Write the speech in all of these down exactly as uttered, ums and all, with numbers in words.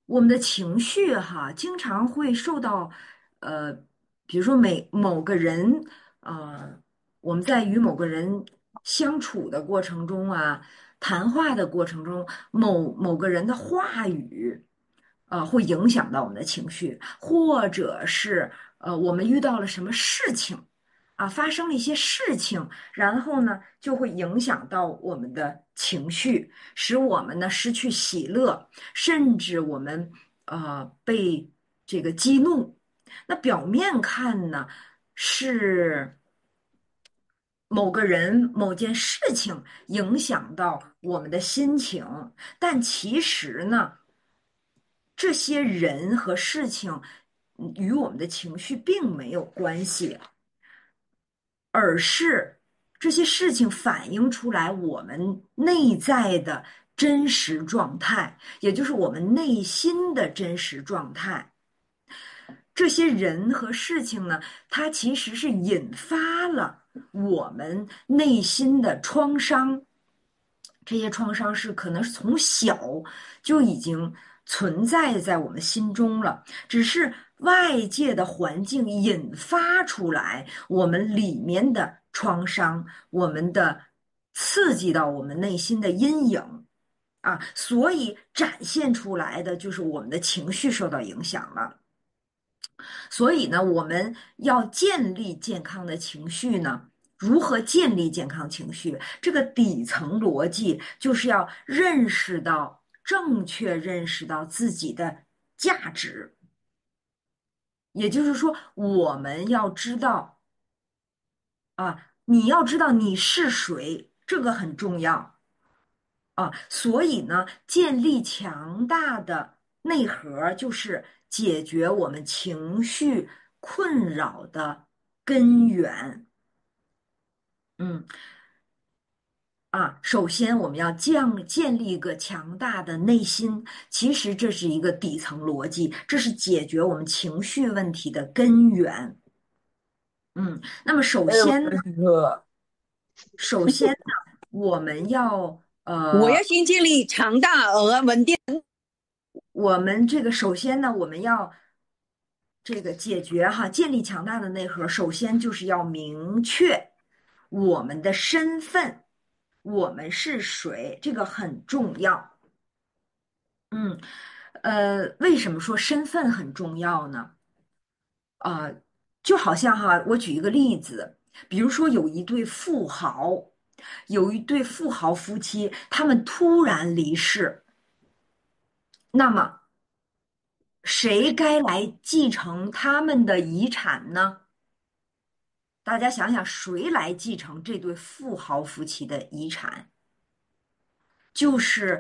我们的情绪哈，经常会受到，呃，比如说每某个人，呃，我们在与某个人相处的过程中啊，谈话的过程中，某某个人的话语，呃，会影响到我们的情绪，或者是呃，我们遇到了什么事情。啊，发生了一些事情，然后呢，就会影响到我们的情绪，使我们呢失去喜乐，甚至我们呃被这个激怒。那表面看呢是某个人、某件事情影响到我们的心情，但其实呢，这些人和事情嗯与我们的情绪并没有关系。而是这些事情反映出来我们内在的真实状态，也就是我们内心的真实状态。这些人和事情呢，它其实是引发了我们内心的创伤。这些创伤是可能是从小就已经存在在我们心中了，只是外界的环境引发出来我们里面的创伤，我们的刺激到我们内心的阴影啊，所以展现出来的就是我们的情绪受到影响了。所以呢，我们要建立健康的情绪呢，如何建立健康情绪？这个底层逻辑就是要认识到，正确认识到自己的价值。也就是说，我们要知道啊，你要知道你是谁，这个很重要啊。所以呢，建立强大的内核，就是解决我们情绪困扰的根源。嗯。啊，首先我们要降建立一个强大的内心，其实这是一个底层逻辑，这是解决我们情绪问题的根源。嗯，那么首哎呦， 先呢， 哥， 首先呢，我们要呃， 我要先建立强大而稳定。 我们这个首先呢，我们要这个解决哈，建立强大的内核，首先就是要明确我们的身份，我们是谁，这个很重要。嗯。呃，为什么说身份很重要呢？啊、就好像哈，我举一个例子，比如说有一对富豪，有一对富豪夫妻，他们突然离世，那么谁该来继承他们的遗产呢？大家想想，谁来继承这对富豪夫妻的遗产？就是，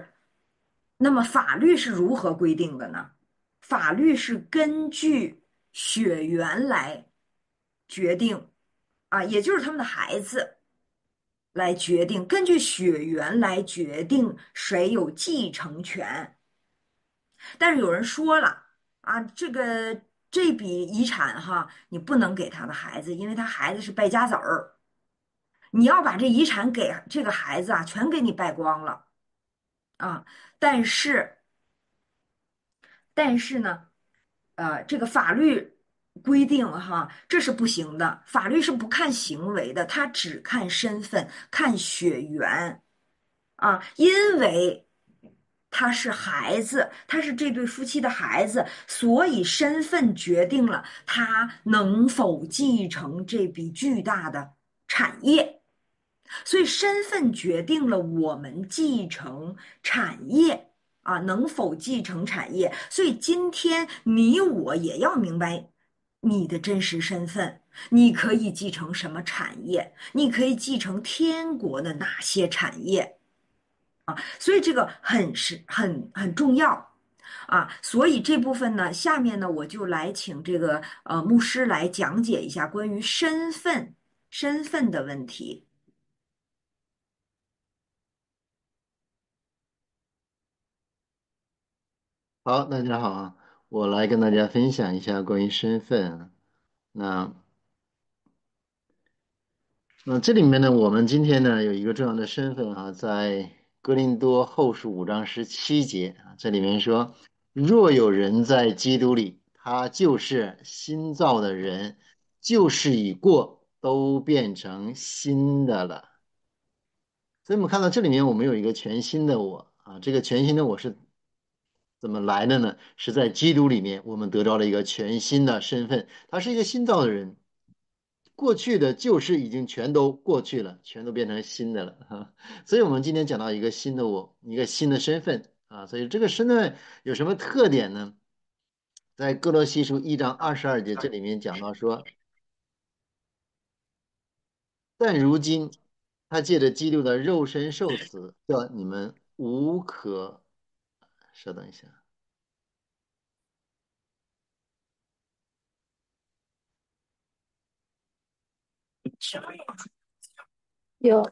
那么法律是如何规定的呢？法律是根据血缘来决定啊，也就是他们的孩子来决定，根据血缘来决定谁有继承权。但是有人说了啊，这个这笔遗产哈，你不能给他的孩子，因为他孩子是败家子儿，你要把这遗产给这个孩子啊，全给你败光了啊。但是但是呢，呃，这个法律规定哈，这是不行的。法律是不看行为的，它只看身份，看血缘啊。因为他是孩子，他是这对夫妻的孩子，所以身份决定了他能否继承这笔巨大的产业。所以身份决定了我们继承产业啊，能否继承产业。所以今天你我也要明白你的真实身份，你可以继承什么产业，你可以继承天国的哪些产业啊？所以这个很是很很重要。啊，所以这部分呢，下面呢，我就来请这个呃牧师来讲解一下关于身份身份的问题。 好，大家好啊，我来跟大家分享一下关于身份啊。那那这里面呢，我们今天呢有一个重要的身份啊，在哥林多后书五章十七节啊，这里面说。 若有人在基督里，他就是新造的人，旧事已过，都变成新的了。所以我们看到这里面，我们有一个全新的我啊，这个全新的我是怎么来的呢？是在基督里面，我们得到了一个全新的身份，他是一个新造的人。过去的旧事已经全都过去了，全都变成新的了哈。所以，我们今天讲到一个新的我，一个新的身份啊。所以，这个身份有什么特点呢？在哥罗西书一章二十二节这里面讲到说，但如今他借着基督的肉身受死，叫你们无可。稍等一下。 有。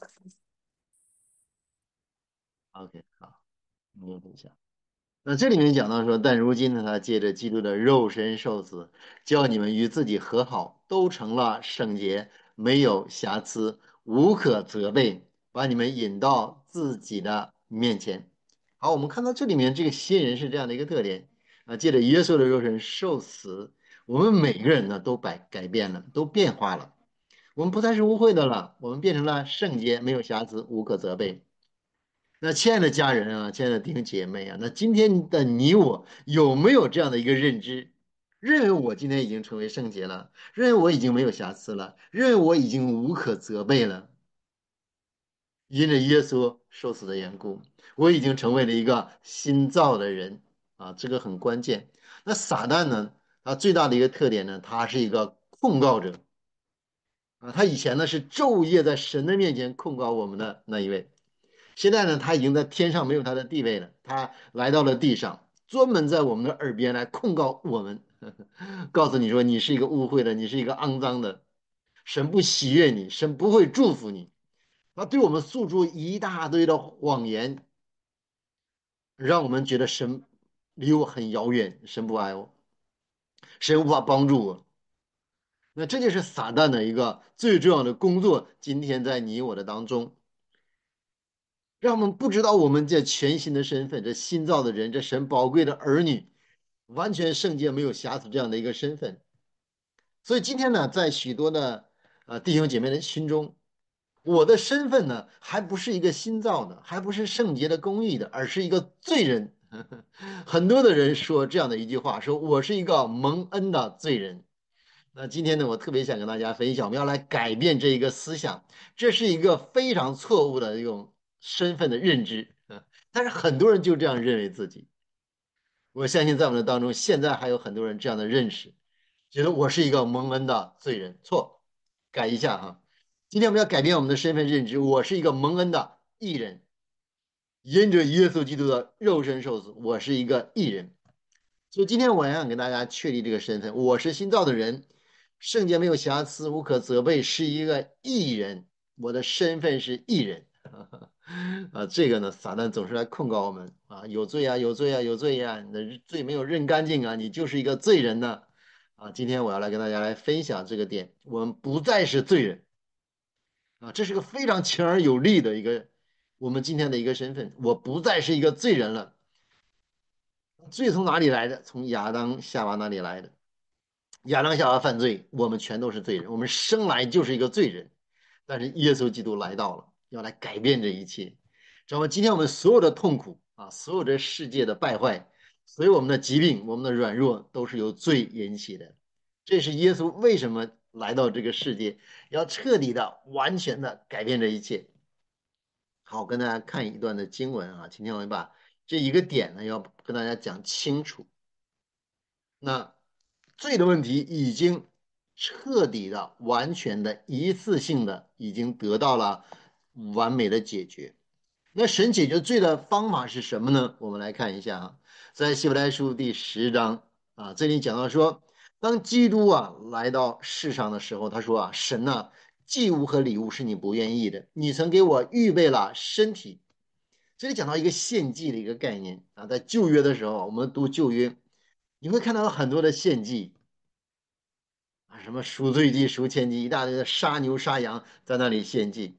OK，好，你等一下。那这里面讲到说，但如今呢，他借着基督的肉身受死，叫你们与自己和好，都成了圣洁，没有瑕疵，无可责备，把你们引到自己的面前。好，我们看到这里面这个新人是这样的一个特点啊，借着耶稣的肉身受死，我们每个人呢都改改变了，都变化了，我们不再是污秽的了，我们变成了圣洁，没有瑕疵，无可责备。那亲爱的家人啊，亲爱的弟兄姐妹啊，那今天的你我有没有这样的一个认知，认为我今天已经成为圣洁了，认为我已经没有瑕疵了，认为我已经无可责备了，因着耶稣受死的缘故，我已经成为了一个新造的人啊，这个很关键。那撒旦呢，他最大的一个特点呢，他是一个控告者啊，他以前呢是昼夜在神的面前控告我们的那一位。现在呢，他已经在天上没有他的地位了，他来到了地上，专门在我们的耳边来控告我们，告诉你说你是一个污秽的，你是一个肮脏的，神不喜悦你，神不会祝福你。他对我们诉出一大堆的谎言，让我们觉得神离我很遥远，神不爱我，神无法帮助我。那这就是撒旦的一个最重要的工作。今天在你我的当中。让我们不知道我们这全新的身份，这新造的人，这神宝贵的儿女，完全圣洁没有瑕疵这样的一个身份。所以今天呢，在许多的呃弟兄姐妹的心中，我的身份呢，还不是一个新造的，还不是圣洁的、公义的，而是一个罪人。很多的人说这样的一句话，说我是一个蒙恩的罪人。那今天呢，我特别想跟大家分享，我们要来改变这一个思想，这是一个非常错误的一种身份的认知啊。但是很多人就这样认为自己，我相信在我们的当中，现在还有很多人这样的认识，觉得我是一个蒙恩的罪人，错，改一下哈。今天我们要改变我们的身份认知，我是一个蒙恩的义人，因着耶稣基督的肉身受死，我是一个义人。所以今天我想给大家确立这个身份，我是新造的人，圣洁没有瑕疵，无可责备，是一个义人，我的身份是义人。啊，这个呢，撒旦总是来控告我们啊，有罪啊，有罪啊，有罪呀、你的罪没有认干净啊，你就是一个罪人呢。啊，今天我要来跟大家来分享这个点，我们不再是罪人啊，这是个非常强而有力的一个我们今天的一个身份，我不再是一个罪人了。罪从哪里来的？从亚当夏娃那里来的。亚当夏娃犯罪，我们全都是罪人，我们生来就是一个罪人。但是耶稣基督来到了，要来改变这一切，知道吗？今天我们所有的痛苦啊，所有这世界的败坏，所有我们的疾病，我们的软弱，都是由罪引起的。这是耶稣为什么来到这个世界，要彻底的、完全的改变这一切。好，我跟大家看一段的经文啊，今天我们把这一个点呢，要跟大家讲清楚。那罪的问题已经彻底的、完全的、一次性的已经得到了完美的解决。那神解决罪的方法是什么呢？我们来看一下啊，在希伯来书第十章啊，这里讲到说，当基督啊来到世上的时候，他说啊，神呐、祭物和礼物是你不愿意的，你曾给我预备了身体。这里讲到一个献祭的一个概念啊，在旧约的时候，我们读旧约，你会看到很多的献祭啊，什么赎罪祭、赎愆祭，一大堆的杀牛杀羊在那里献祭。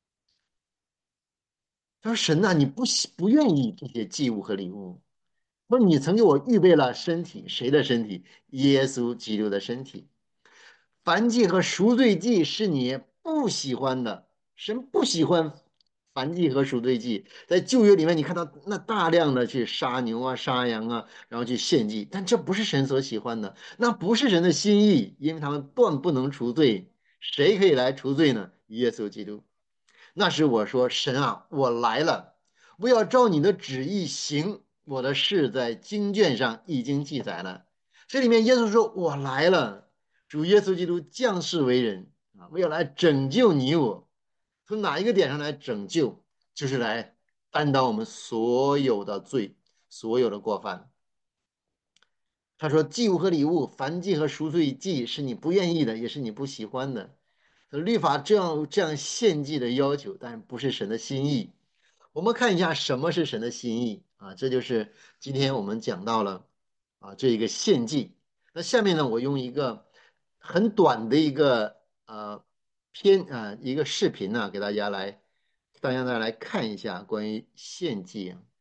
他说：“神呐、你不喜不愿意这些祭物和礼物， 说你曾给我预备了身体，谁的身体？耶稣基督的身体。燔祭和赎罪祭是你不喜欢的，神不喜欢燔祭和赎罪祭。在旧约里面，你看到那大量的去杀牛啊、杀羊啊，然后去献祭，但这不是神所喜欢的，那不是神的心意，因为他们断不能除罪。谁可以来除罪呢？耶稣基督。那时我说：神啊，我来了，我要照你的旨意行。我的事在经卷上已经记载了。这里面耶稣说：我来了。主耶稣基督降世为人啊，为了来拯救你我。从哪一个点上来拯救？就是来担当我们所有的罪，所有的过犯。他说：祭物和礼物，燔祭和赎罪祭是你不愿意的，也是你不喜欢的。律法这样这样献祭的要求，但不是神的心意。我们看一下什么是神的心意啊？这就是今天我们讲到了啊这一个献祭。那下面呢，我用一个很短的一个呃片啊一个视频呢，给大家来大家再来看一下关于献祭啊。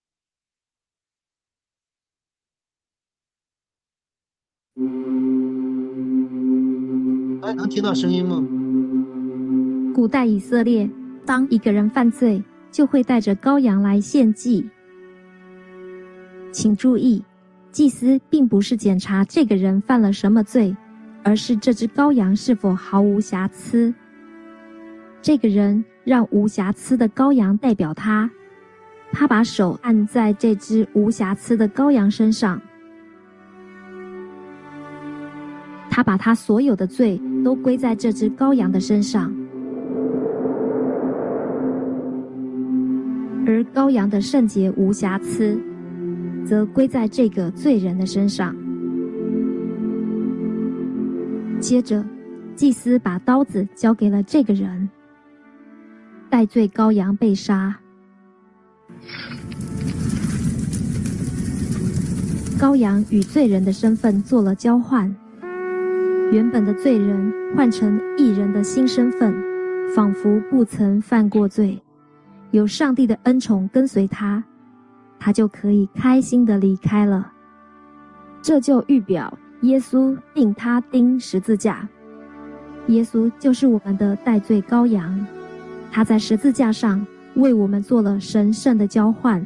大家能听到声音吗？ 古代以色列，当一个人犯罪，就会带着羔羊来献祭。请注意，祭司并不是检查这个人犯了什么罪，而是这只羔羊是否毫无瑕疵。这个人让无瑕疵的羔羊代表他，他把手按在这只无瑕疵的羔羊身上，他把他所有的罪都归在这只羔羊的身上，而羔羊的圣洁无瑕疵则归在这个罪人的身上。接着，祭司把刀子交给了这个人，代罪羔羊被杀。羔羊与罪人的身份做了交换，原本的罪人换成义人的新身份，仿佛不曾犯过罪，有上帝的恩宠跟随他，他就可以开心地离开了。这就预表耶稣定他钉十字架。耶稣就是我们的代罪羔羊，他在十字架上为我们做了神圣的交换。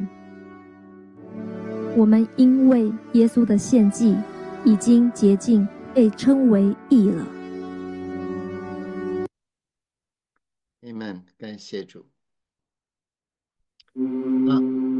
我们因为耶稣的献祭已经洁净，被称为义了。 Amen， 感谢主。那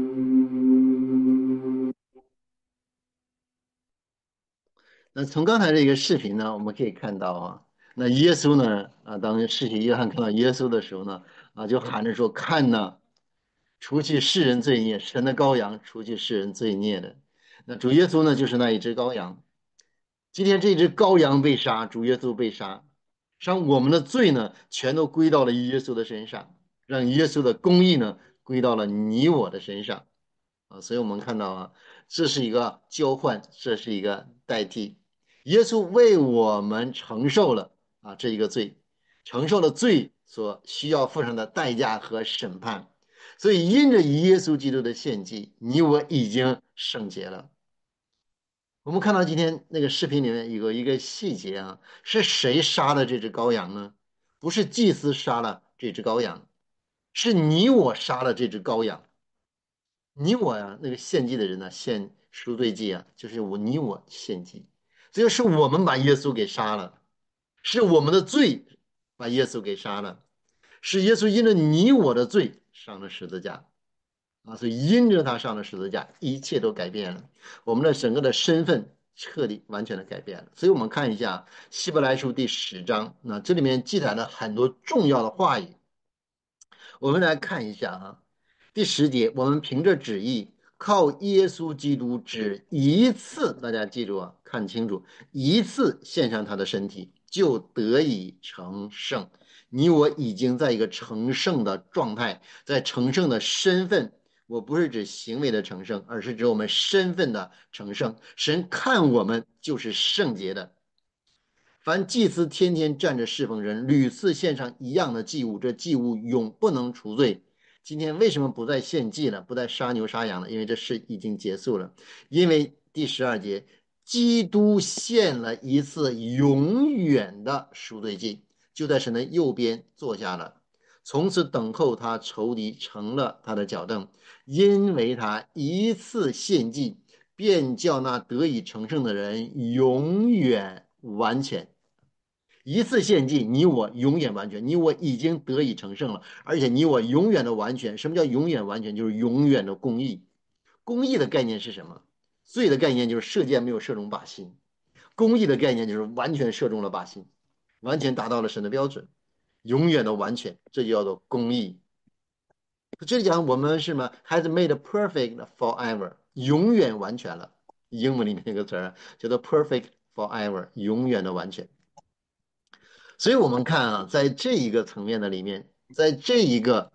那从刚才这个视频呢，我们可以看到啊，那耶稣呢啊，当世袭约翰看到耶稣的时候呢，啊，就喊着说：看呐，除去世人罪孽，神的羔羊，除去世人罪孽的。那主耶稣呢，就是那一只羔羊。今天这只羔羊被杀，主耶稣被杀，让我们的罪呢，全都归到了耶稣的身上，让耶稣的公义呢，归到了你我的身上啊。所以我们看到啊，这是一个交换，这是一个代替。耶稣为我们承受了啊这一个罪，承受了罪所需要付上的代价和审判。所以因着耶稣基督的献祭，你我已经圣洁了。我们看到今天那个视频里面有一个细节啊，是谁杀了这只羔羊呢？不是祭司杀了这只羔羊，是你我杀了这只羔羊。你我呀、啊，那个献祭的人呢，献赎罪祭啊，就是我你我献祭，这就是我们把耶稣给杀了，是我们的罪把耶稣给杀了，是耶稣因着你我的罪上了十字架啊，所以因着他上了十字架，一切都改变了，我们的整个的身份彻底完全的改变了。所以我们看一下希伯来书第十章，那这里面记载了很多重要的话语，我们来看一下啊。第十节，我们凭着旨意，靠耶稣基督只一次，大家记住啊，看清楚，一次献上他的身体，就得以成圣。你我已经在一个成圣的状态，在成圣的身份。我不是指行为的成圣，而是指我们身份的成圣。神看我们就是圣洁的。凡祭司天天站着侍奉人，屡次献上一样的祭物，这祭物永不能除罪。 今天为什么不再献祭了，不再杀牛杀羊了？因为这事已经结束了。因为第十二节，基督献了一次永远的赎罪祭，就在神的右边坐下了，从此等候他仇敌成了他的脚凳，因为他一次献祭，便叫那得以成圣的人永远完全。一次献祭，你我永远完全，你我已经得以成圣了，而且你我永远的完全。什么叫永远完全？就是永远的公义。公义的概念是什么？罪的概念就是射箭没有射中靶心，公义的概念就是完全射中了靶心，完全达到了神的标准，永远的完全，这就叫做公义。这里讲我们是什么？has made perfect forever，永远完全了。英文里面那个词儿叫做 perfect forever，永远的完全。所以我们看啊，在这一个层面的里面，在这一个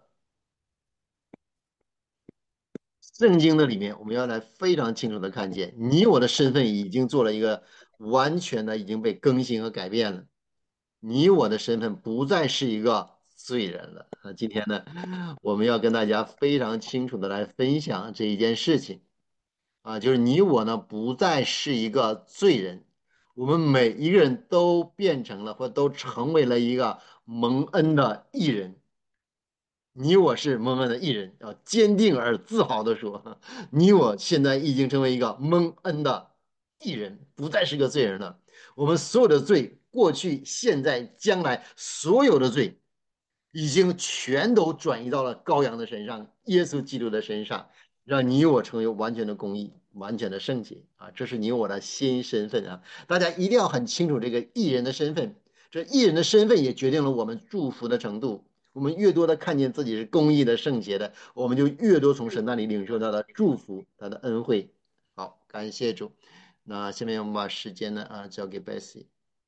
圣经的里面，我们要来非常清楚的看见，你我的身份已经做了一个完全的已经被更新和改变了。你我的身份不再是一个罪人了啊！今天呢，我们要跟大家非常清楚的来分享这一件事情啊，就是你我呢不再是一个罪人，我们每一个人都变成了或都成为了一个蒙恩的义人。你我是蒙恩的义人，要坚定而自豪的说，你我现在已经成为一个蒙恩的义人，不再是个罪人了。我们所有的罪，过去、现在、将来，所有的罪，已经全都转移到了羔羊的身上，耶稣基督的身上，让你我成为完全的公义、完全的圣洁啊！这是你我的新身份啊！大家一定要很清楚这个义人的身份，这义人的身份也决定了我们祝福的程度。我们越多的看见自己是公义的、圣洁的，我们就越多从神那里领受到的祝福、他的恩惠。好，感谢主。那下面我们把时间呢啊交给 Bessy。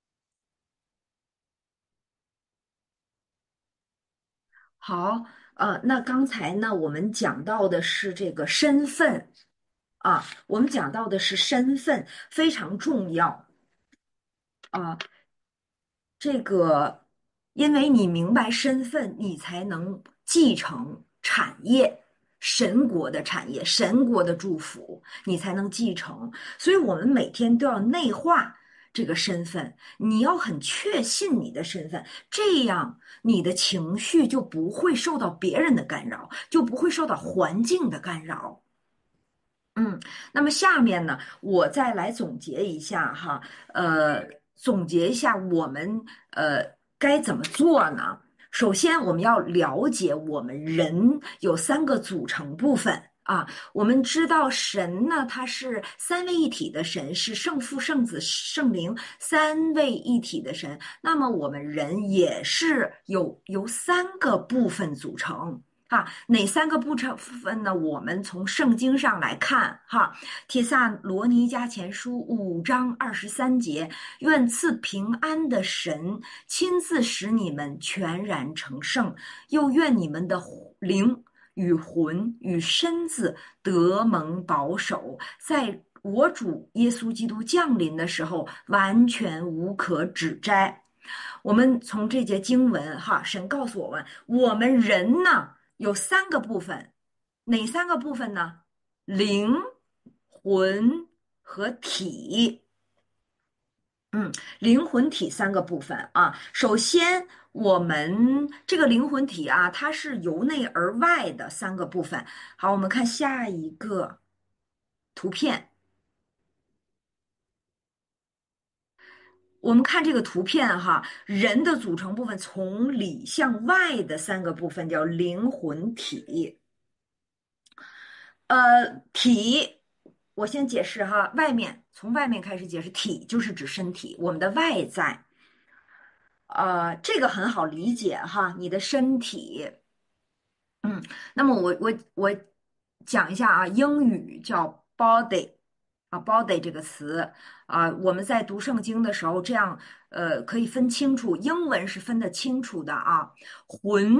好，呃，那刚才呢，我们讲到的是这个身份啊，我们讲到的是身份非常重要啊。这个，因为你明白身份，你才能继承产业，神国的产业，神国的祝福，你才能继承。所以，我们每天都要内化这个身份，你要很确信你的身份，这样你的情绪就不会受到别人的干扰，就不会受到环境的干扰。嗯，那么下面呢，我再来总结一下哈，呃，总结一下我们呃该怎么做呢？首先，我们要了解我们人有三个组成部分啊。我们知道神呢，它是三位一体的神，是圣父、圣子、圣灵三位一体的神。那么我们人也是有由三个部分组成。哈，哪三个部分呢？我们从圣经上来看，哈，帖撒罗尼迦前书五章二十三节，愿赐平安的神亲自使你们全然成圣，又愿你们的灵与魂与身子得蒙保守，在我主耶稣基督降临的时候，完全无可指摘。我们从这节经文，哈，神告诉我们，我们人呢？有三个部分，哪三个部分呢？灵、魂和体。嗯，灵魂体三个部分啊。首先，我们这个灵魂体啊，它是由内而外的三个部分。好，我们看下一个图片。我们看这个图片哈，人的组成部分从里向外的三个部分叫灵魂体。呃，体，我先解释哈，外面从外面开始解释，体就是指身体，我们的外在，呃，这个很好理解哈，你的身体，嗯，那么我我我讲一下啊，英语叫 body 啊，body 这个词啊，我们在读圣经的时候，这样呃可以分清楚，英文是分得清楚的啊，魂。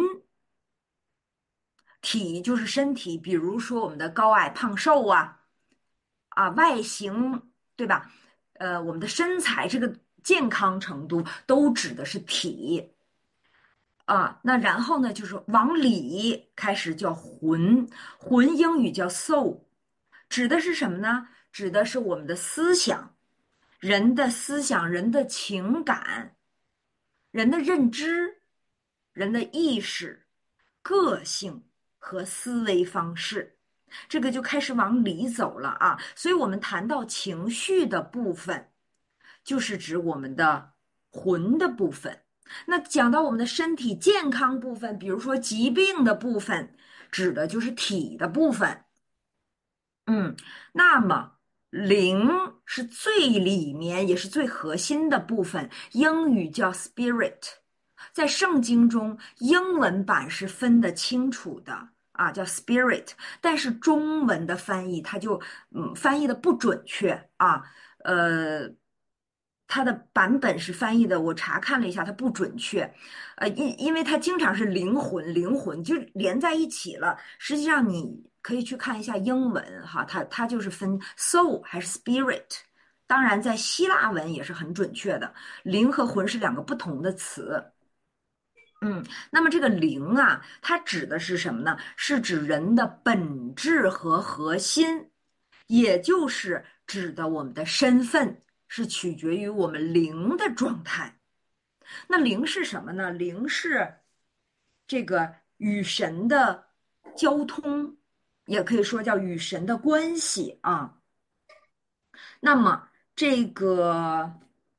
体就是身体，比如说我们的高矮胖瘦啊，啊，外形，对吧？呃，我们的身材这个健康程度都指的是体。 啊，那然后呢，就是往里开始叫魂，魂英语叫 soul，指的是什么呢？指的是我们的思想，人的思想、人的情感、人的认知、人的意识、个性和思维方式，这个就开始往里走了啊。所以我们谈到情绪的部分，就是指我们的魂的部分。那讲到我们的身体健康部分，比如说疾病的部分，指的就是体的部分。嗯，那么灵是最里面也是最核心的部分，英语叫 spirit，在圣经中英文版是分得清楚的啊，叫 spirit，但是中文的翻译它就嗯翻译的不准确啊，呃，它的版本是翻译的，我查看了一下，它不准确，呃，因因为它经常是灵魂灵魂就连在一起了，实际上你可以去看一下英文哈，它它就是分 soul 还是 spirit。当然，在希腊文也是很准确的，灵和魂是两个不同的词。嗯，那么这个灵啊，它指的是什么呢？是指人的本质和核心，也就是指的我们的身份是取决于我们灵的状态。那灵是什么呢？灵是这个与神的交通，也可以说叫与神的关系啊。那么这个。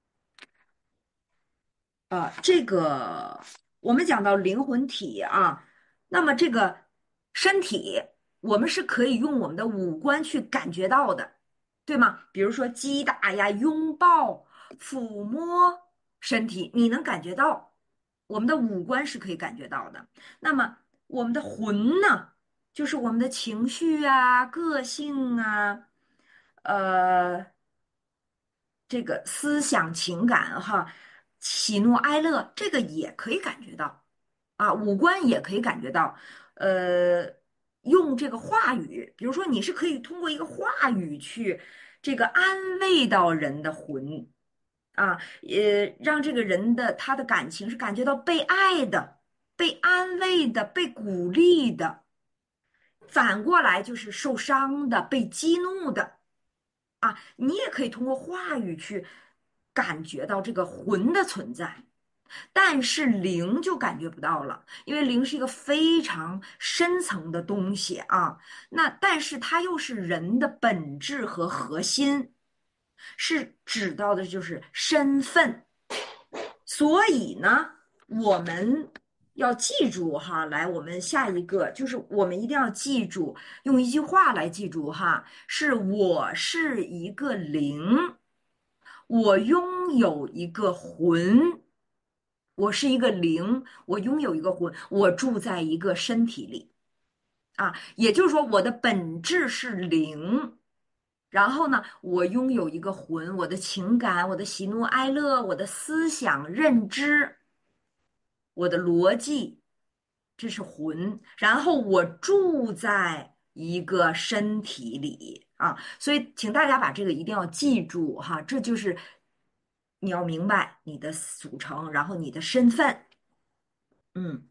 呃，这个我们讲到灵魂体啊，那么这个身体，我们是可以用我们的五官去感觉到的，对吗？比如说击打呀、拥抱、抚摸身体，你能感觉到，我们的五官是可以感觉到的。那么我们的魂呢，就是我们的情绪啊、个性啊，呃。这个思想情感哈，喜怒哀乐，这个也可以感觉到啊，五官也可以感觉到。呃，用这个话语，比如说你是可以通过一个话语去这个安慰到人的魂啊，呃，让这个人的他的感情是感觉到被爱的、被安慰的、被鼓励的。反过来就是受伤的、被激怒的。啊，你也可以通过话语去感觉到这个魂的存在，但是灵就感觉不到了，因为灵是一个非常深层的东西啊。那但是它又是人的本质和核心，是指到的就是身份。所以呢，我们要记住哈，来，我们下一个就是我们一定要记住，用一句话来记住哈，是我是一个灵，我拥有一个魂，我是一个灵，我拥有一个魂，我住在一个身体里啊，也就是说，我的本质是灵。然后呢，我拥有一个魂，我的情感，我的喜怒哀乐，我的思想认知，我的逻辑，这是魂。然后我住在一个身体里啊，所以请大家把这个一定要记住哈，这就是你要明白你的组成，然后你的身份，嗯。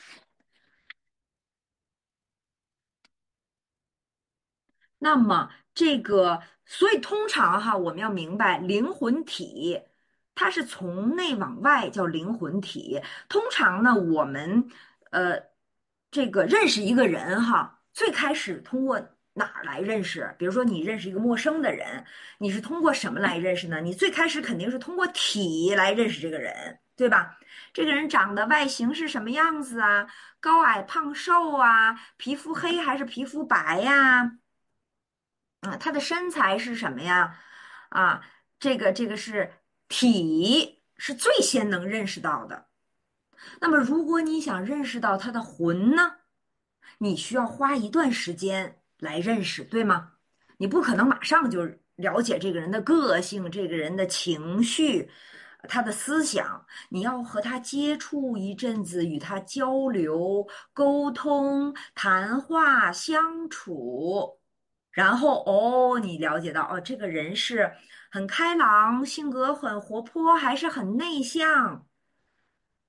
那么这个，所以通常哈，我们要明白灵魂体，它是从内往外叫灵魂体。通常呢，我们呃这个认识一个人哈，最开始通过哪儿来认识？比如说你认识一个陌生的人，你是通过什么来认识呢？你最开始肯定是通过体来认识这个人，对吧？这个人长得外形是什么样子啊？高矮胖瘦啊？皮肤黑还是皮肤白呀？啊，他的身材是什么呀？啊，这个这个是体是最先能认识到的。那么，如果你想认识到他的魂呢，你需要花一段时间来认识，对吗？你不可能马上就了解这个人的个性、这个人的情绪、他的思想。你要和他接触一阵子，与他交流、沟通、谈话、相处。然后哦，你了解到哦，这个人是很开朗，性格很活泼，还是很内向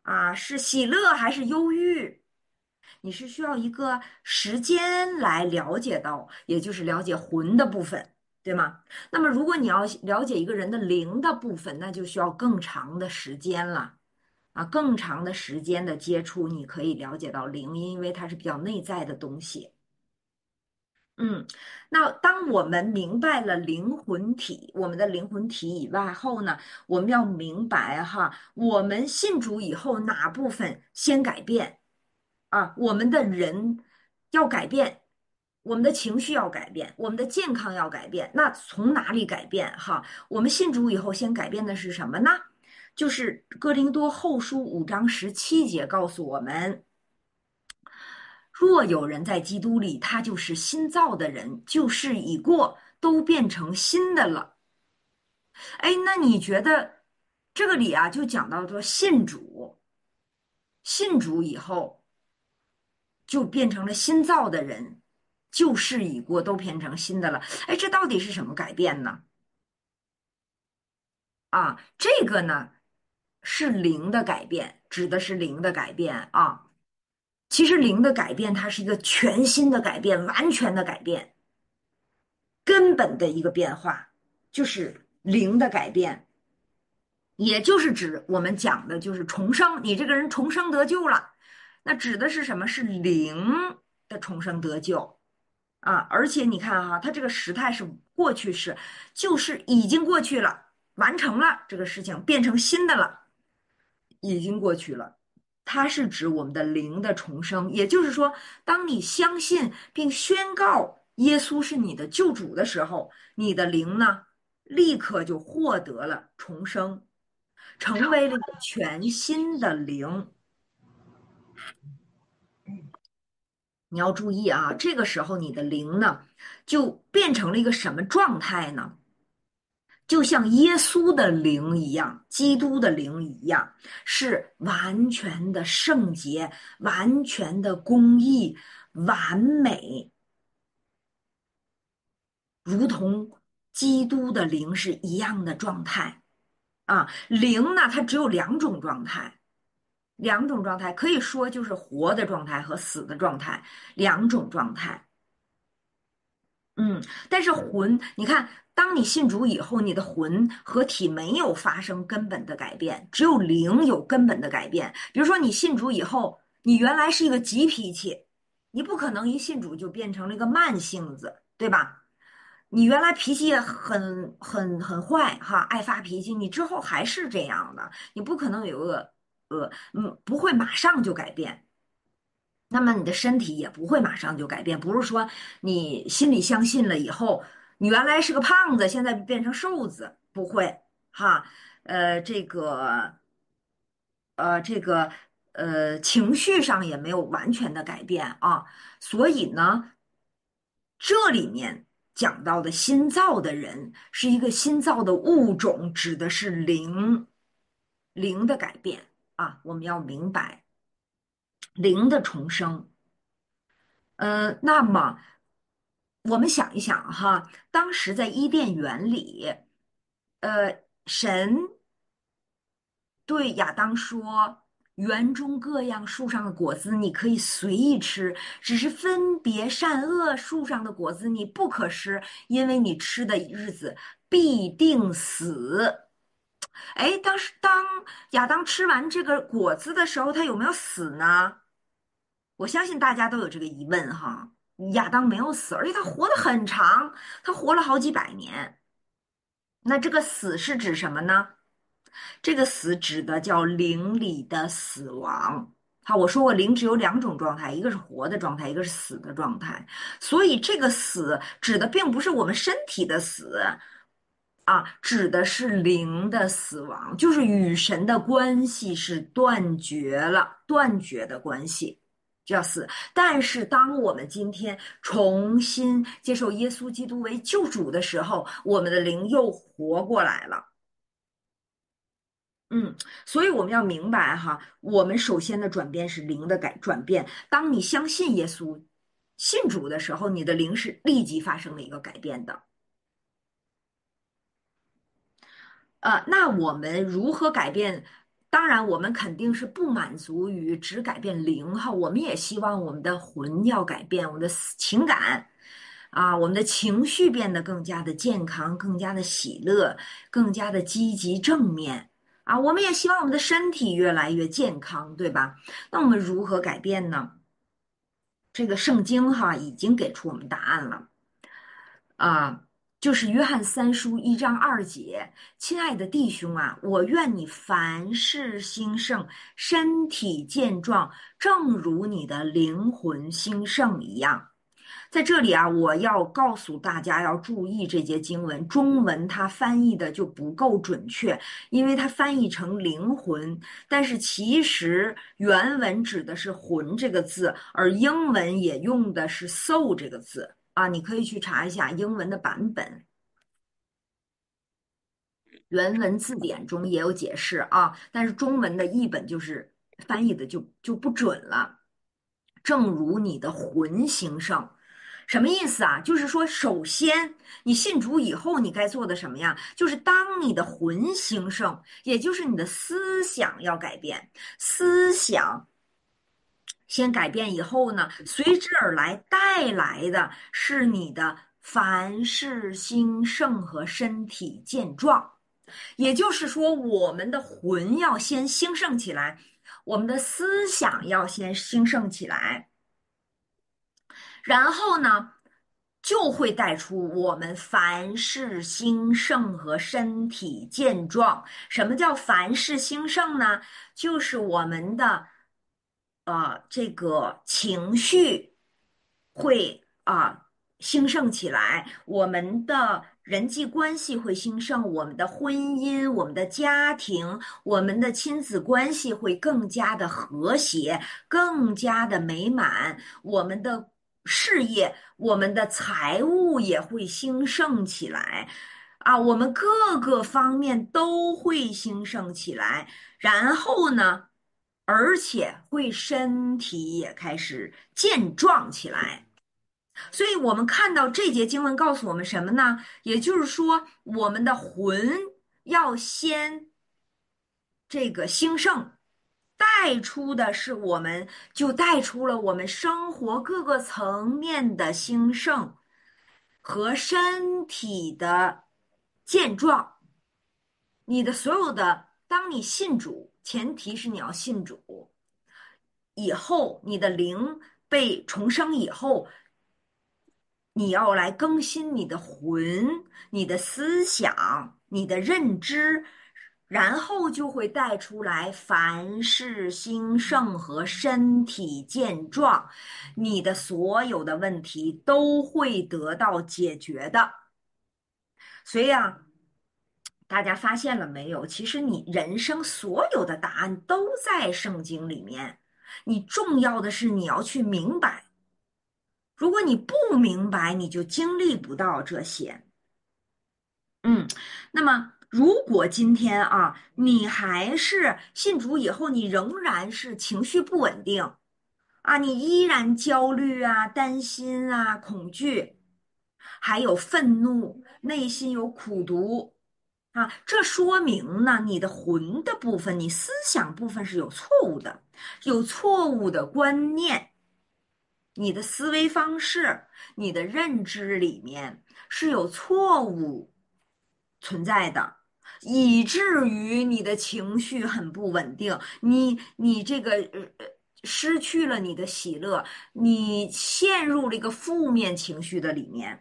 啊，是喜乐还是忧郁？你是需要一个时间来了解到，也就是了解魂的部分，对吗？那么如果你要了解一个人的灵的部分，那就需要更长的时间了。啊，更长的时间的接触，你可以了解到灵，因为它是比较内在的东西。嗯，那当我们明白了灵魂体，我们的灵魂体以外后呢，我们要明白哈，我们信主以后哪部分先改变啊？我们的人要改变，我们的情绪要改变，我们的健康要改变。那从哪里改变哈？我们信主以后先改变的是什么呢？就是哥林多后书五章十七节告诉我们。若有人在基督里，他就是新造的人，旧事已过，都变成新的了。哎，那你觉得这个里啊，就讲到说信主，信主以后就变成了新造的人，旧事已过，都变成新的了。哎，这到底是什么改变呢？啊，这个呢是灵的改变，指的是灵的改变啊。其实灵的改变，它是一个全新的改变，完全的改变。根本的一个变化，就是灵的改变，也就是指我们讲的就是重生，你这个人重生得救了，那指的是什么？是灵的重生得救啊！而且你看哈，它这个时态是过去式，就是已经过去了，完成了这个事情，变成新的了。已经过去了。它是指我们的灵的重生，也就是说，当你相信并宣告耶稣是你的救主的时候，你的灵呢，立刻就获得了重生，成为了一个全新的灵。你要注意啊，这个时候你的灵呢，就变成了一个什么状态呢？就像耶稣的灵一样，基督的灵一样，是完全的圣洁、完全的公义、完美，如同基督的灵是一样的状态啊。灵呢，它只有两种状态，两种状态可以说就是活的状态和死的状态，两种状态。嗯，但是魂，你看，当你信主以后，你的魂和体没有发生根本的改变，只有灵有根本的改变。比如说，你信主以后，你原来是一个急脾气，你不可能一信主就变成了一个慢性子，对吧？你原来脾气也很很很坏哈，爱发脾气，你之后还是这样的，你不可能有个呃嗯，不会马上就改变。那么你的身体也不会马上就改变，不是说你心里相信了以后，你原来是个胖子，现在变成瘦子，不会哈。呃，这个呃，这个呃，情绪上也没有完全的改变啊。所以呢，这里面讲到的新造的人是一个新造的物种，指的是灵灵的改变啊。我们要明白灵的重生。呃，那么我们想一想哈，当时在伊甸园里，呃，神对亚当说：“园中各样树上的果子你可以随意吃，只是分别善恶树上的果子你不可吃，因为你吃的日子必定死。”哎，当时当亚当吃完这个果子的时候，他有没有死呢？我相信大家都有这个疑问哈。亚当没有死，而且他活得很长，他活了好几百年。那这个死是指什么呢？这个死指的叫灵里的死亡。好，我说过灵只有两种状态，一个是活的状态，一个是死的状态。所以这个死指的并不是我们身体的死啊，指的是灵的死亡，就是与神的关系是断绝了，断绝的关系。就要死。但是，当我们今天重新接受耶稣基督为救主的时候，我们的灵又活过来了。嗯，所以我们要明白哈，我们首先的转变是灵的改转变。当你相信耶稣、信主的时候，你的灵是立即发生了一个改变的。呃，那我们如何改变？ 当然，我们肯定是不满足于只改变灵哈，我们也希望我们的魂要改变，我们的思情感啊，我们的情绪变得更加的健康，更加的喜乐，更加的积极正面啊。我们也希望我们的身体越来越健康，对吧？那我们如何改变呢？这个圣经哈已经给出我们答案了。啊，就是约翰三书一章二节，亲爱的弟兄啊，我愿你凡事兴盛，身体健壮，正如你的灵魂兴盛一样。在这里啊，我要告诉大家要注意这节经文，中文它翻译的就不够准确，因为它翻译成灵魂，但是其实原文指的是魂这个字，而英文也用的是 soul 这个字啊，你可以去查一下英文的版本，原文字典中也有解释啊，但是中文的译本就是翻译的就就不准了。正如你的魂兴盛，什么意思啊？就是说，首先你信主以后，你该做的什么呀？就是当你的魂兴盛，也就是你的思想要改变，思想先改变以后呢，随之而来带来的是你的凡事兴盛和身体健壮。也就是说，我们的魂要先兴盛起来，我们的思想要先兴盛起来。然后呢，就会带出我们凡事兴盛和身体健壮。什么叫凡事兴盛呢？就是我们的呃这个情绪会啊、兴盛起来，我们的人际关系会兴盛，我们的婚姻、我们的家庭、我们的亲子关系会更加的和谐，更加的美满。我们的事业、我们的财务也会兴盛起来，啊，我们各个方面都会兴盛起来。然后呢，而且会身体也开始健壮起来。所以，我们看到这节经文告诉我们什么呢？也就是说，我们的魂要先这个兴盛，带出的是我们，就带出了我们生活各个层面的兴盛和身体的健壮。你的所有的，当你信主，前提是你要信主，以后你的灵被重生以后，你要来更新你的魂、你的思想、你的认知，然后就会带出来凡事兴盛和身体健壮，你的所有的问题都会得到解决的。所以啊，大家发现了没有？其实你人生所有的答案都在圣经里面，你重要的是你要去明白。如果你不明白，你就经历不到这些。嗯，那么如果今天啊，你还是信主以后，你仍然是情绪不稳定啊，你依然焦虑啊、担心啊、恐惧，还有愤怒，内心有苦毒啊，这说明呢，你的魂的部分，你思想部分是有错误的，有错误的观念。你的思维方式、你的认知里面是有错误存在的，以至于你的情绪很不稳定，你你这个呃呃失去了你的喜乐，你陷入了一个负面情绪的里面。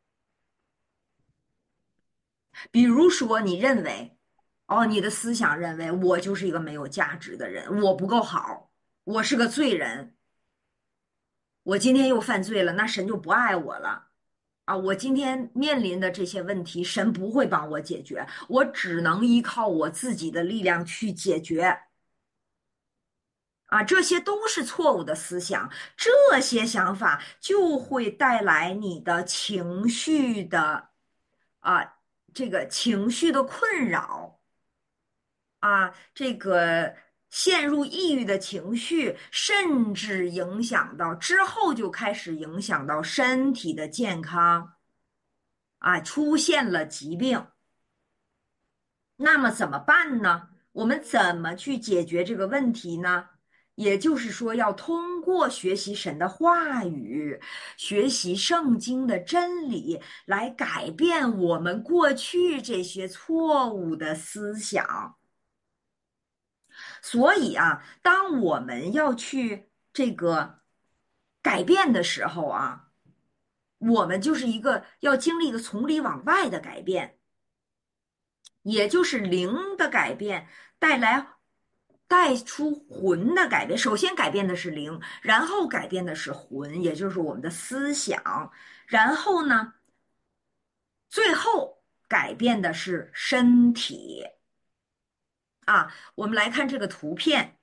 比如说，你认为，哦，你的思想认为我就是一个没有价值的人，我不够好，我是个罪人。我今天又犯罪了，那神就不爱我了啊！我今天面临的这些问题，神不会帮我解决，我只能依靠我自己的力量去解决啊！这些都是错误的思想，这些想法就会带来你的情绪的啊，这个情绪的困扰。啊，这个陷入抑郁的情绪，甚至影响到之后就开始影响到身体的健康，啊，出现了疾病。那么怎么办呢？ 我们怎么去解决这个问题呢？也就是说，要通过学习神的话语，学习圣经的真理，来改变我们过去这些错误的思想。所以啊，当我们要去这个改变的时候啊，我们就是一个要经历一个从里往外的改变。也就是灵的改变带来带出魂的改变。首先改变的是灵，然后改变的是魂，也就是我们的思想。然后呢，最后改变的是身体啊。我们来看这个图片，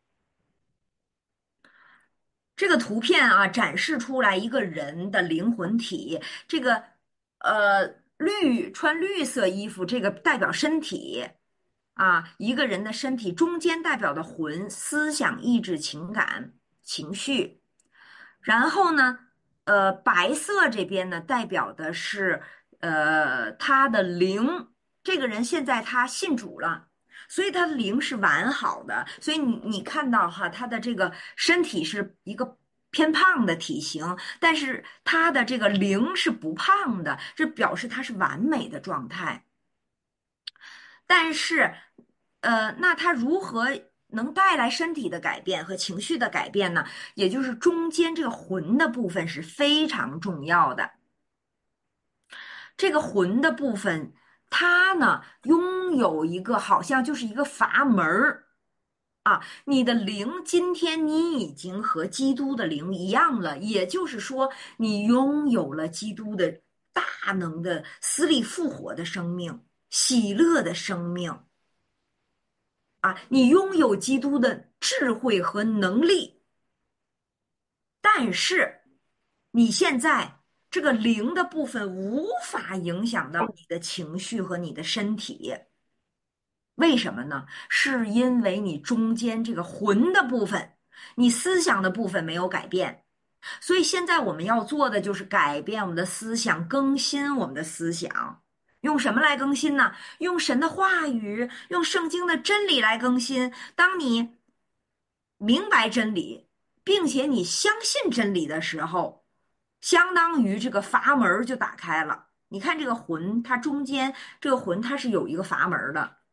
这个图片啊展示出来一个人的灵魂体，这个呃绿穿绿色衣服，这个代表身体。啊，一个人的身体中间代表的魂、思想、意志、情感、情绪。然后呢，呃，白色这边呢代表的是呃他的灵。这个人现在他信主了，所以他的灵是完好的。所以你你看到哈，他的这个身体是一个偏胖的体型，但是他的这个灵是不胖的，这表示他是完美的状态。但是，呃，那它如何能带来身体的改变和情绪的改变呢？也就是中间这个魂的部分是非常重要的。这个魂的部分，它呢拥有一个好像就是一个阀门儿啊。你的灵，今天你已经和基督的灵一样了，也就是说，你拥有了基督的大能的死里复活的生命，喜乐的生命。啊，你拥有基督的智慧和能力，但是你现在这个灵的部分无法影响到你的情绪和你的身体。为什么呢？是因为你中间这个魂的部分，你思想的部分没有改变。所以现在我们要做的就是改变我们的思想，更新我们的思想。用什么来更新呢？用神的话语，用圣经的真理来更新。当你明白真理，并且你相信真理的时候，相当于这个阀门儿就打开了。你看这个魂，它中间这个魂它是有一个阀门儿的。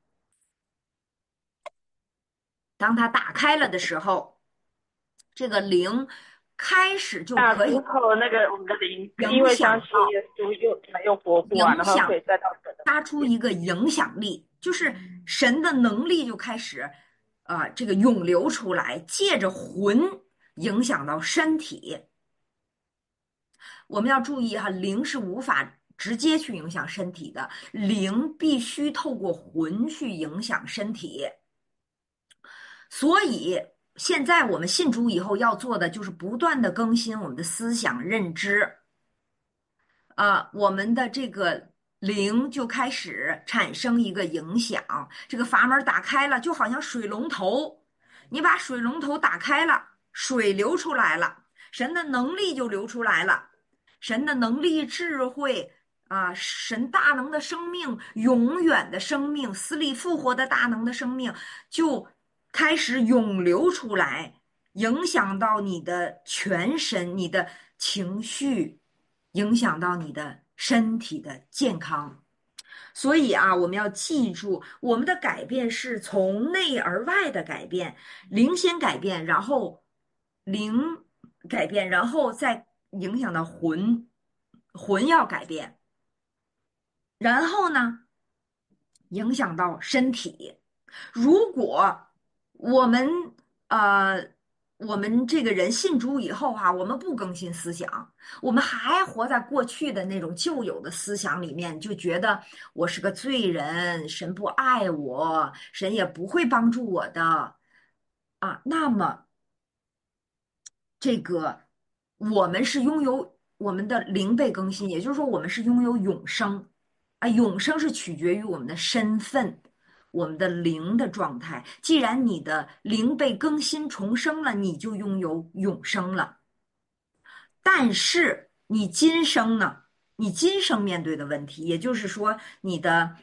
当它打开了的时候，这个灵开始就那之可以后那个我们的灵，因影为相信响到。 耶稣又才又活过啊，然后可影响， 以再到神的发面前。 出一个影响力，就是神的能力就开始，啊、这个涌流出来，借着魂影响到身体。我们要注意哈，灵是无法直接去影响身体的，灵必须透过魂去影响身体。所以现在我们信主以后要做的就是不断的更新我们的思想认知。啊，我们的这个灵就开始产生一个影响，这个阀门打开了，就好像水龙头，你把水龙头打开了，水流出来了，神的能力就流出来了，神的能力、智慧啊，神大能的生命，永远的生命，死里复活的大能的生命，就开始涌流出来，影响到你的全身，你的情绪。影响到你的身体的健康。所以啊，我们要记住，我们的改变是从内而外的改变，灵先改变，然后灵改变，然后再影响到魂，魂要改变，然后呢，影响到身体。如果我们呃，我们这个人信主以后哈、我们不更新思想，我们还活在过去的那种旧有的思想里面，就觉得我是个罪人，神不爱我，神也不会帮助我的啊。那么这个我们是拥有我们的灵被更新，也就是说，我们是拥有永生啊。永生是取决于我们的身份，我们的灵的状态。既然你的灵被更新重生了，你就拥有永生了。但是你今生呢？你今生面对的问题，也就是说，你的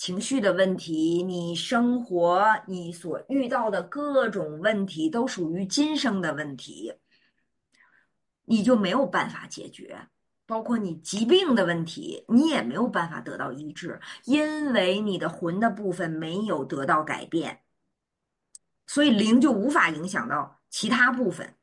情绪的问题，你生活你所遇到的各种问题都属于今生的问题，你就没有办法解决。包括你疾病的问题，你也没有办法得到医治，因为你的魂的部分没有得到改变，所以灵就无法影响到其他部分。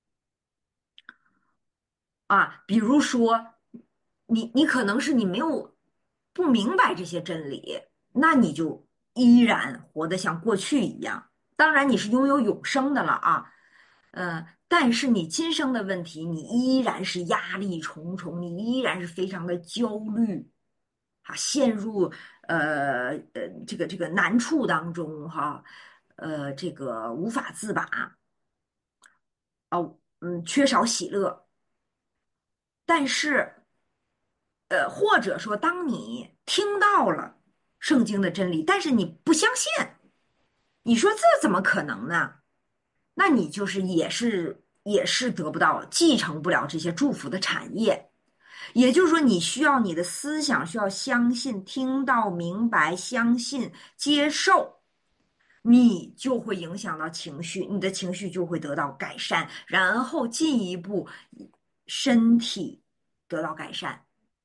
啊，比如说，你你可能是你没有不明白这些真理，那你就依然活得像过去一样。当然，你是拥有永生的了啊，呃，但是你今生的问题，你依然是压力重重，你依然是非常的焦虑，啊，陷入呃呃这个这个难处当中哈，呃，这个无法自拔，哦，嗯，缺少喜乐。但是，呃，或者说，当你听到了圣经的真理，但是你不相信，你说这怎么可能呢？那你就是也是也是得不到、继承不了这些祝福的产业。也就是说，你需要你的思想需要相信、听到、明白、相信、接受，你就会影响到情绪，你的情绪就会得到改善，然后进一步身体得到改善。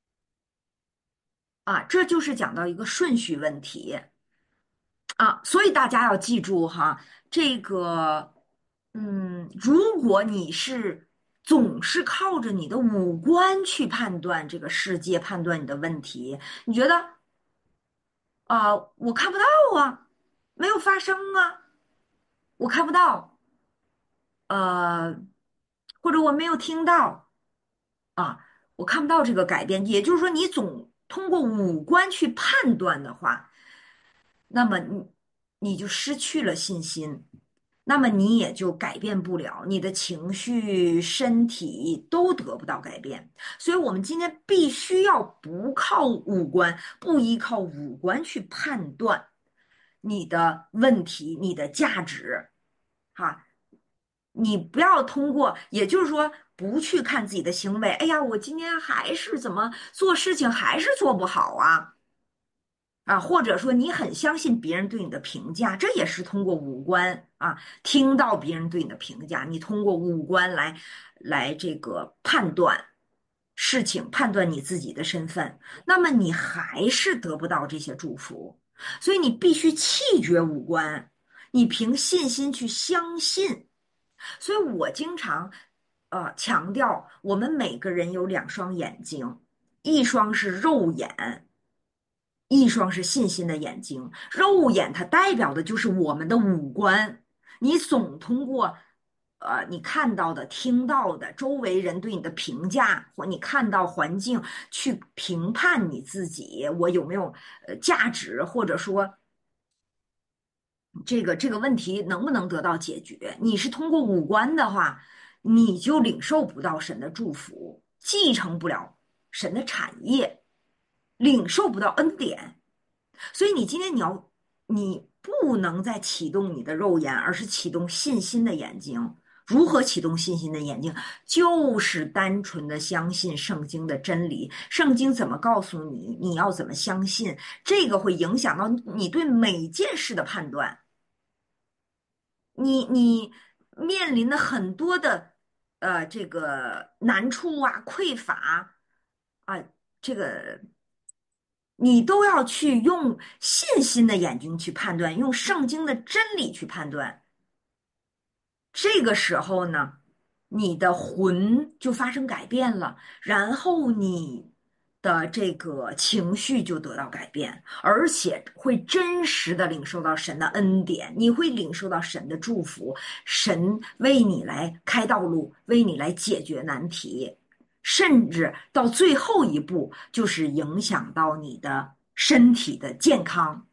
啊，这就是讲到一个顺序问题啊，所以大家要记住哈，这个，嗯，如果你是总是靠着你的五官去判断这个世界，判断你的问题，你觉得啊，我看不到啊，没有发生啊，我看不到，呃，或者我没有听到啊，我看不到这个改变，也就是说，你总通过五官去判断的话。那么你你就失去了信心，那么你也就改变不了，你的情绪、身体都得不到改变。所以，我们今天必须要不靠五官，不依靠五官去判断你的问题、你的价值，哈。你不要通过，也就是说，不去看自己的行为。哎呀，我今天还是怎么做事情还是做不好啊？啊，或者说你很相信别人对你的评价，这也是通过五官啊，听到别人对你的评价，你通过五官来来这个判断事情，判断你自己的身份，那么你还是得不到这些祝福，所以你必须弃绝五官，你凭信心去相信。所以我经常呃强调，我们每个人有两双眼睛，一双是肉眼。一双是信心的眼睛，肉眼它代表的就是我们的五官。你总通过，呃，你看到的、听到的、周围人对你的评价，或你看到环境去评判你自己，我有没有呃价值，或者说这个这个问题能不能得到解决？你是通过五官的话，你就领受不到神的祝福，继承不了神的产业，领受不到恩典。所以你今天你要，你不能再启动你的肉眼，而是启动信心的眼睛。如何启动信心的眼睛？就是单纯的相信圣经的真理。圣经怎么告诉你，你要怎么相信，这个会影响到你对每件事的判断。你你面临的很多的呃这个难处啊、匮乏啊，这个。你都要去用信心的眼睛去判断，用圣经的真理去判断。这个时候呢，你的魂就发生改变了，然后你的这个情绪就得到改变，而且会真实的领受到神的恩典，你会领受到神的祝福，神为你来开道路，为你来解决难题。甚至到最后一步，就是影响到你的身体的健康。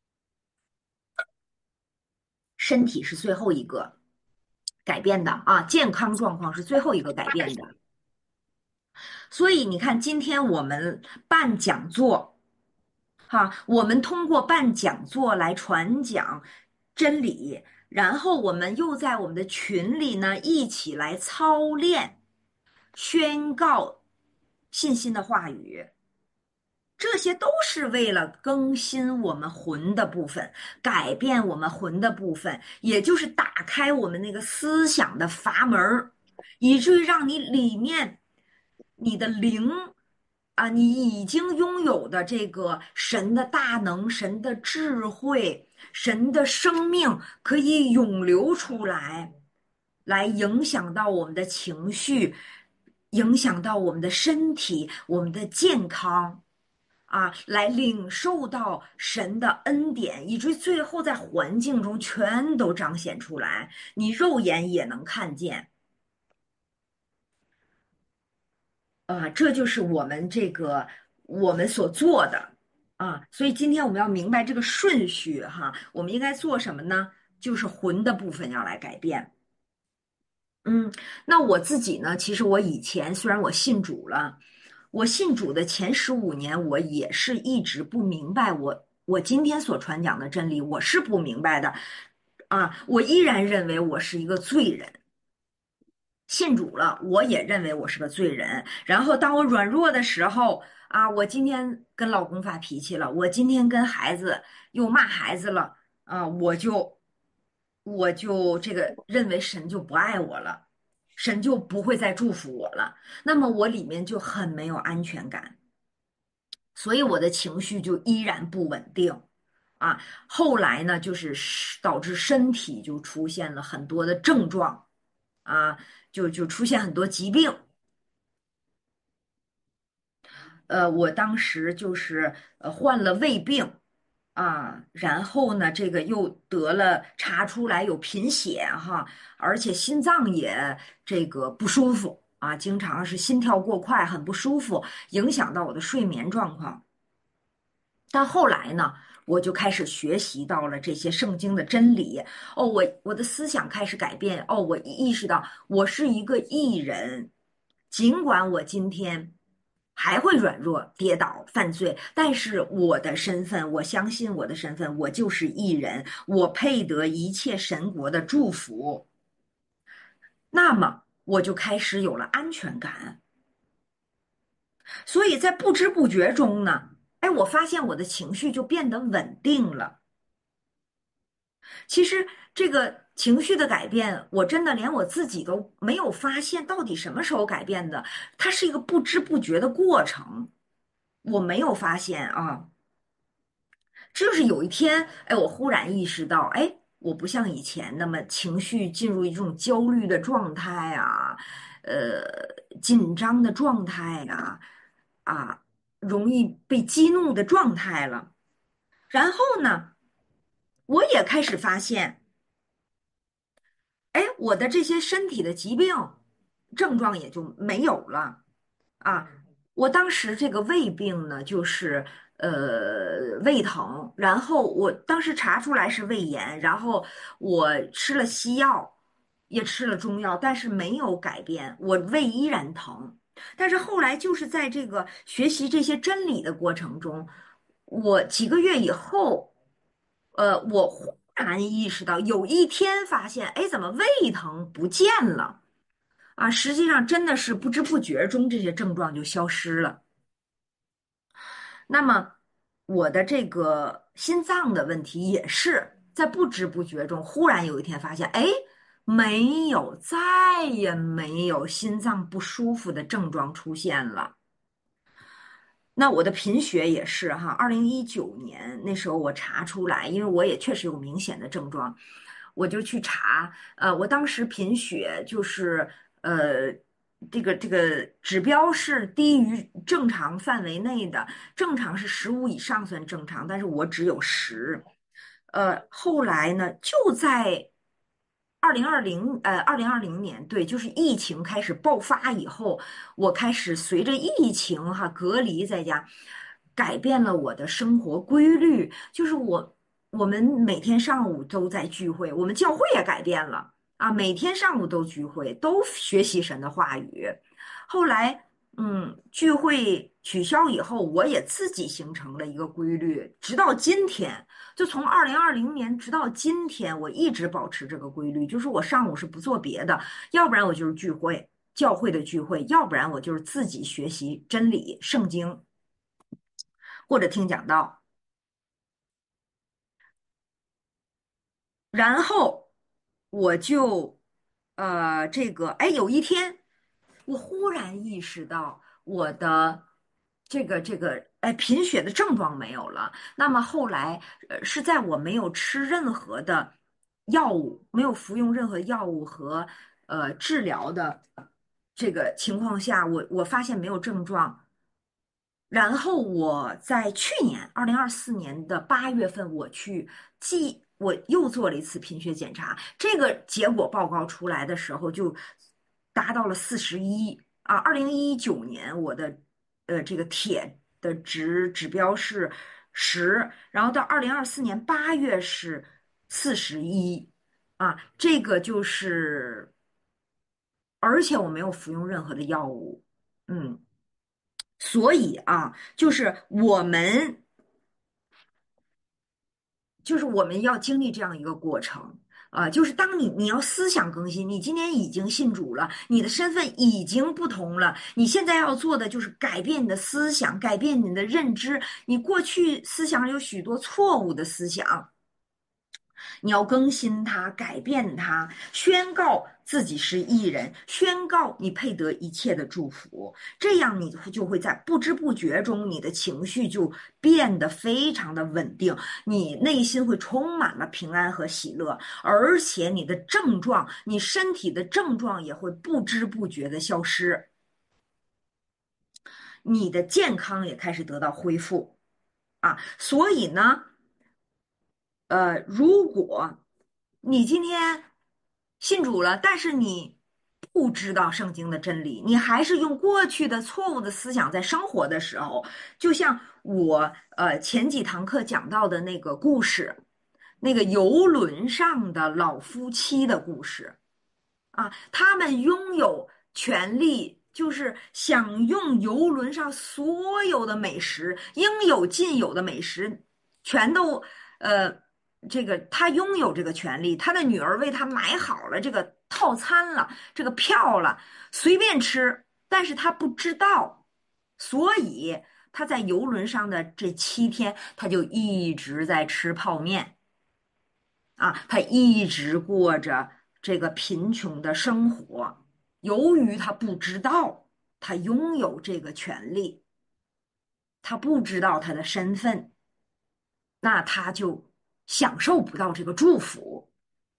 身体是最后一个改变的啊，健康状况是最后一个改变的。所以你看，今天我们办讲座，哈，我们通过办讲座来传讲真理，然后我们又在我们的群里呢一起来操练宣告信心的话语。 这些都是为了更新我们魂的部分，改变我们魂的部分，也就是打开我们那个思想的阀门儿，以至于让你里面你的灵啊，你已经拥有的这个神的大能、神的智慧、神的生命，可以涌流出来，来影响到我们的情绪，影响到我们的身体、我们的健康。啊，来领受到神的恩典，以至于最后在环境中全都彰显出来，你肉眼也能看见。啊，这就是我们这个我们所做的啊。所以今天我们要明白这个顺序哈，我们应该做什么呢？就是魂的部分要来改变。嗯，那我自己呢？其实我以前虽然我信主了，我信主的前十五年，我也是一直不明白我我今天所传讲的真理，我是不明白的啊，我依然认为我是一个罪人。信主了，我也认为我是个罪人。然后当我软弱的时候啊，我今天跟老公发脾气了，我今天跟孩子又骂孩子了啊，我就我就这个认为神就不爱我了，神就不会再祝福我了。那么我里面就很没有安全感，所以我的情绪就依然不稳定啊。后来呢，就是导致身体就出现了很多的症状。啊，就就出现很多疾病。呃，我当时就是呃患了胃病啊，然后呢，这个又得了查出来有贫血哈，而且心脏也这个不舒服啊，经常是心跳过快，很不舒服，影响到我的睡眠状况。但后来呢，我就开始学习到了这些圣经的真理。哦，我我的思想开始改变。哦，我意识到我是一个艺人，尽管我今天还会软弱、跌倒、犯罪，但是我的身份，我相信我的身份，我就是艺人，我配得一切神国的祝福。那么我就开始有了安全感。所以在不知不觉中呢，哎，我发现我的情绪就变得稳定了。其实这个情绪的改变，我真的连我自己都没有发现到底什么时候改变的，它是一个不知不觉的过程，我没有发现啊。就是有一天，哎，我忽然意识到，哎，我不像以前那么情绪进入一种焦虑的状态啊，呃，紧张的状态啊，啊，容易被激怒的状态了。然后呢，我也开始发现。哎，我的这些身体的疾病症状也就没有了啊。我当时这个胃病呢，就是呃胃疼，然后我当时查出来是胃炎，然后我吃了西药，也吃了中药，但是没有改变，我胃依然疼。但是后来就是在这个学习这些真理的过程中，我几个月以后。呃，我忽然意识到，有一天发现，哎，怎么胃疼不见了啊？实际上真的是不知不觉中，这些症状就消失了。那么，我的这个心脏的问题也是在不知不觉中，忽然有一天发现，哎，没有，再也没有心脏不舒服的症状出现了。那我的贫血也是哈，二零一九年那时候我查出来，因为我也确实有明显的症状，我就去查，呃，我当时贫血就是呃，这个这个指标是低于正常范围内的，正常是十五以上算正常，但是我只有十，呃，后来呢，就在二零二零呃二零二零年，对，就是疫情开始爆发以后。我开始随着疫情哈隔离在家，改变了我的生活规律。就是我我们每天上午都在聚会，我们教会也改变了啊，每天上午都聚会，都学习神的话语。后来嗯，聚会取消以后，我也自己形成了一个规律，直到今天，就从二零二零年直到今天，我一直保持这个规律，就是我上午是不做别的，要不然我就是聚会。教会的聚会，要不然我就是自己学习真理、圣经。 或者听讲道。然后我就呃这个哎，有一天我忽然意识到我的这个这个哎贫血的症状没有了。那么后来呃是在我没有吃任何的药物，没有服用任何药物和呃治疗的这个情况下，我我发现没有症状。然后我在去年二零二四年的八月份，我去继我又做了一次贫血检查，这个结果报告出来的时候就达到了四十一啊。二零一九年我的呃这个铁的值指标是十，然后到二零二四年八月是四十一啊，这个就是，而且我没有服用任何的药物。嗯。所以啊，就是我们，就是我们要经历这样一个过程啊，就是当你你要思想更新，你今天已经信主了，你的身份已经不同了，你现在要做的就是改变你的思想，改变你的认知。你过去思想有许多错误的思想，你要更新它，改变它，宣告自己是义人，宣告你配得一切的祝福。这样你就会在不知不觉中，你的情绪就变得非常的稳定，你内心会充满了平安和喜乐，而且你的症状，你身体的症状也会不知不觉的消失，你的健康也开始得到恢复啊。所以呢，呃，如果你今天信主了，但是你不知道圣经的真理，你还是用过去的错误的思想在生活的时候，就像我呃前几堂课讲到的那个故事，那个游轮上的老夫妻的故事。啊，他们拥有权利，就是享用游轮上所有的美食，应有尽有的美食，全都呃，这个他拥有这个权利，他的女儿为他买好了这个套餐了，这个票了，随便吃，但是他不知道，所以他在游轮上的这七天，他就一直在吃泡面。啊，他一直过着这个贫穷的生活。由于他不知道他拥有这个权利，他不知道他的身份，那他就享受不到这个祝福。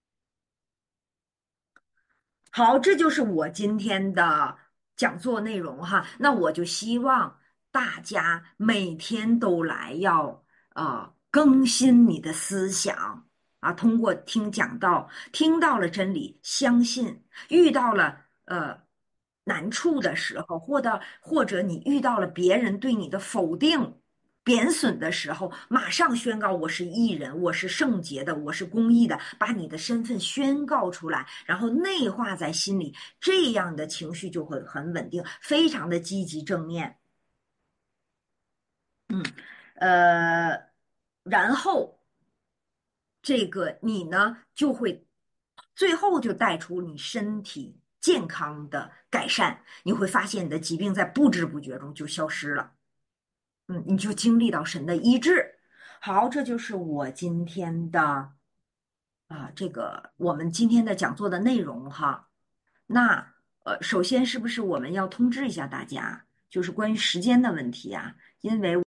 好，这就是我今天的讲座内容哈。那我就希望大家每天都来要呃更新你的思想啊，通过听讲道，听到了真理，相信，遇到了呃难处的时候，或者或者你遇到了别人对你的否定。贬损的时候，马上宣告我是义人，我是圣洁的，我是公义的，把你的身份宣告出来，然后内化在心里，这样的情绪就会很稳定，非常的积极正面。嗯，呃，然后这个你呢就会最后就带出你身体健康的改善，你会发现你的疾病在不知不觉中就消失了。嗯，你就经历到神的医治。好，这就是我今天的啊，这个我们今天的讲座的内容哈。那呃，首先是不是我们要通知一下大家，就是关于时间的问题啊？因为